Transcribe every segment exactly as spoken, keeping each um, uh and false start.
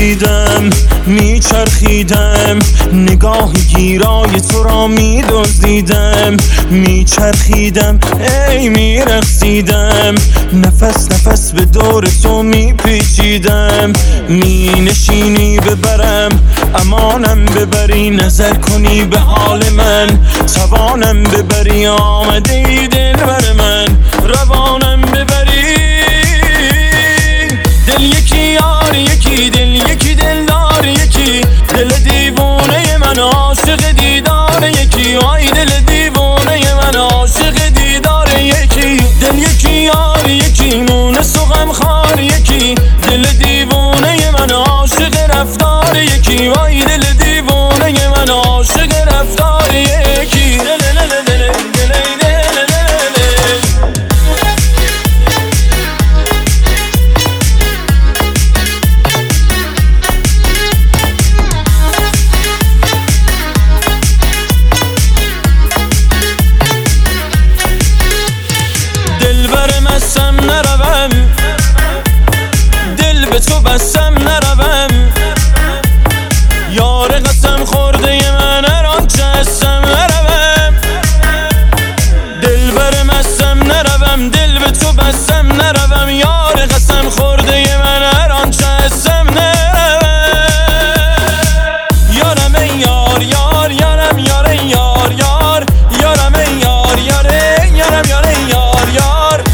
میپیچیدم میچرخیدم، نگاه گیرای تو را میدزدیدم، میچرخیدم ای میرقصیدم، نفس نفس به دور تو میپیچیدم. مینشینی ببرم امانم ببری، نظر کنی به حال من توانم ببری، آمده ای دل بر من روانم ببری. دل یکی یار یکی دل یکی دلدار یکی، دل دیوانه من عاشق دیدار یکی، آی دل دیوانه من عاشق دیدار یکی. دل یکی یار یکی مونس و غمخوار یکی، دل دیوانه من عاشق رفتار یکی، آی دل دیوانه من عاشق رفتار یکی. دل به تو بستم نروم، یار قسم خورده من هر آنچه هستم نروم. دل بر مستم نروم، دل به تو بستم نروم، یار قسم خورده من هر آنچه هستم نروم. یارم ای یار یار یارم یار ای یار یار، یارم ای یار یار یارم یار ای یار یار.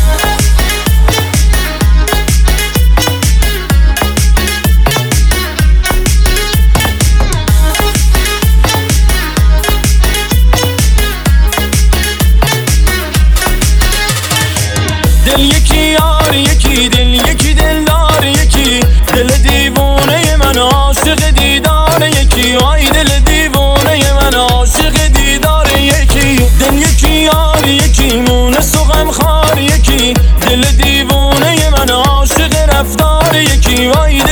دل یکی یار یکی دل یکی دلدار یکی، دل دیوانه من عاشق دیدار یکی، آی دل دیوانه من عاشق دیدار یکی. دل یکی یار یکی مونس و غمخوار یکی، دل دیوانه من عاشق رفتار یکی، آی